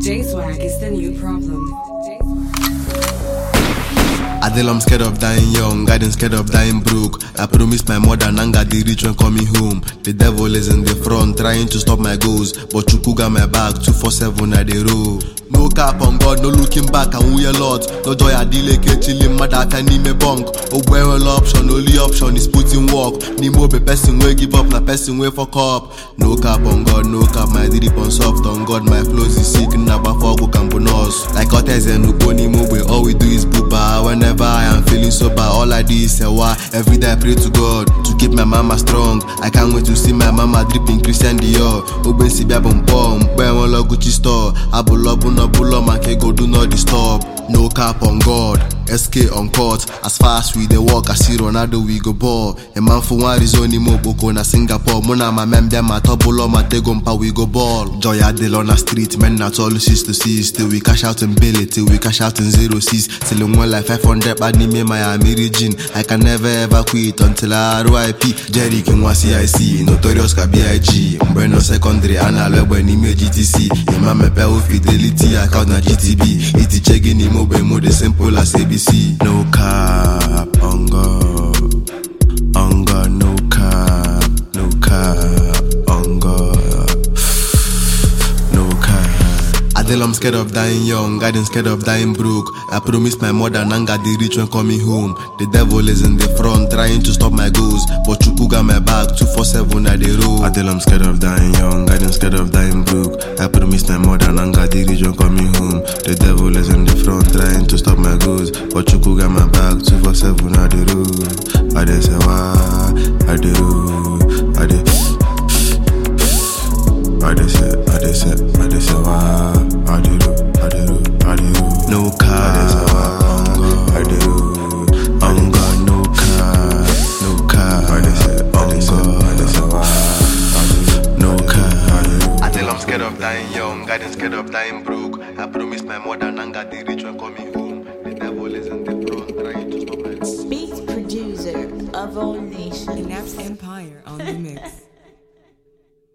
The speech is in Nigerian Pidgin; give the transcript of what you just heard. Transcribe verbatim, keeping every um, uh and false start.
J-Swag is the new problem. Adele, I'm scared of dying young, I didn't scared of dying broke. I promised my mother Nanga the rich when coming home. The devil is in the front trying to stop my goals, but Chuku got my back two four seven at the row. No cap on God, no looking back and we a lot. No joy I delay chilling mother can need me bunk. Oh well option, only option is putting work. Nimo be person way give up, na person way fuck up. No cap on God, no cap my drip on soft on God. My flows is sick, naba fuck can bonus. Like others and Uboni Mobe, all we do is booba. Whenever I am feeling sober, all I do is say why. Every day I pray to God to keep my mama strong. I can't wait to see my mama dripping Christian Dior. Oben si bia bom bom, buy one log Gucci store. Abulobu no bulo man can go do not disturb. No cap on God, S K on court. As far as we dey walk, I see Ronaldo we go ball. A man for one reason ni mo boko na Singapore. Mona my membia my tobulo my tegompa we go ball. Joy Adele on the street, men not all six to six. Till we cash out in Billy, till we cash out in zero six. Till in one like five hundred bad ni me Miami region. I can never ever quit until I R I P. Jerry can was C I C, Notorious ka B I G. Mbeno secondary analog when ni me G T C. Ima me pe o fidelity account na G T B. Iti checking ni mo be mo the simple as A B C. No cap on God, on God, no cap, no cap on God, no cap. Adele, I'm scared of dying young, I didn't scared of dying broke. I promised my mother Nanga the rich when coming home. The devil is in the front trying to stop my goals, but Chuku got my back two four seven at the road. Adele, I'm scared of dying young, I didn't scared of dying broke. I promised my mother Nanga the rich when coming home. The devil is in the front trying to stop my goals, but Chuku got my back two four seven at the road. I dey say why, I dey road, I dey, I dey say, I dey say, I dey say why, I dey road, I dey road, I dey road. No car, I dey say why, I dey road, on God, no car, no car, I dey say, on God, I dey say why, no car. Adele, I'm scared of dying young, I didn't scared of dying broke. I promised my mother Nanga the rich when coming home. The devil is in the front trying to stop my goals. Beat producer of all nations. Naps Empire on the mix.